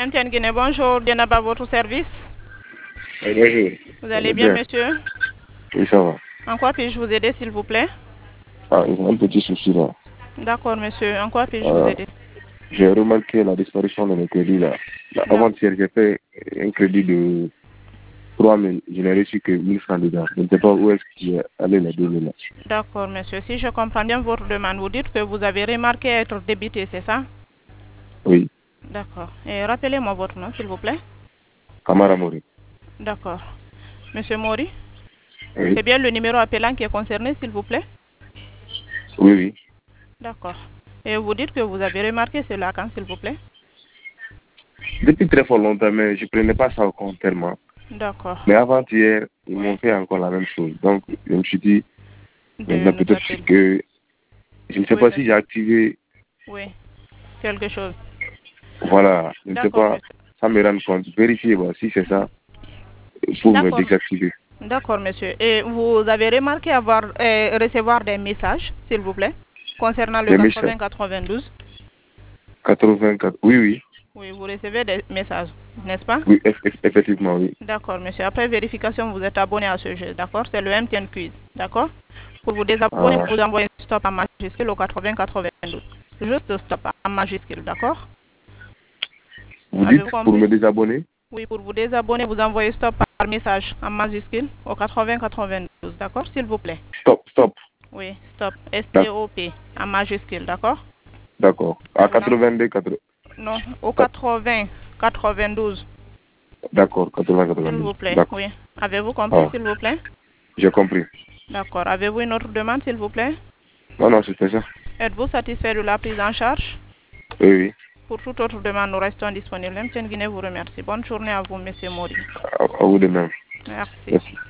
MTN Guinée, bonjour. Dienaba, votre service. Bonjour. Vous allez bien, monsieur? Oui, ça va. En quoi puis-je vous aider, s'il vous plaît? Ah, il y a un petit souci là. D'accord, monsieur. En quoi puis-je vous aider? J'ai remarqué la disparition de mes crédits là. Avant-hier, j'ai fait un crédit de 3 000. Je n'ai reçu que 1 000 francs dedans. Je ne sais pas où est-ce qu'il est allé les 2 000 là. D'accord, monsieur. Si je comprends bien votre demande, vous dites que vous avez remarqué être débité, c'est ça? Oui. D'accord. Et rappelez-moi votre nom, s'il vous plaît. Kamara Mori. D'accord. Monsieur Mori, Oui. c'est bien le numéro appelant qui est concerné, s'il vous plaît? Oui, oui. D'accord. Et vous dites que vous avez remarqué cela quand, s'il vous plaît? Depuis très fort longtemps, mais je ne prenais pas ça au compte tellement. D'accord. Mais avant-hier, ils m'ont fait encore la même chose. Donc, je me suis dit, maintenant Nous peut-être appeler. que je ne sais Oui, pas si j'ai activé. oui, quelque chose. Voilà, je ne sais D'accord, pas, monsieur. ça me rend compte. Vérifiez si c'est ça, pour me D'accord. désactiver. D'accord, monsieur. Et vous avez remarqué recevoir des messages, s'il vous plaît, concernant le Des messages. 80-92? 84, oui, oui. Oui, vous recevez des messages, n'est-ce pas? Oui, effectivement, oui. D'accord, monsieur. Après vérification, vous êtes abonné à ce jeu, d'accord? C'est le MTN Quiz, d'accord? Pour vous désabonner, Ah, vous envoyez stop en majuscule au 80-92. Juste stop en majuscule, d'accord? vous dites Avez-vous pour compris? me désabonner? Oui, pour vous désabonner, vous envoyez stop par message en majuscule au 80-92, d'accord? S'il vous plaît. Stop. Oui, stop. S-T-O-P en majuscule, d'accord? D'accord. À Vous l'en- 82, 80. Non, au 80-92, D'accord, 80, s'il 92. vous plaît. D'accord. Oui. Avez-vous compris, Ah, s'il vous plaît? j'ai compris. D'accord. Avez-vous une autre demande, s'il vous plaît? Non, c'était ça. Êtes-vous satisfait de la prise en charge? Oui, oui. Pour toute autre demande, nous restons disponibles. MTN Guinée vous remercie. Bonne journée à vous, monsieur Mori. À vous de même. Merci. Merci.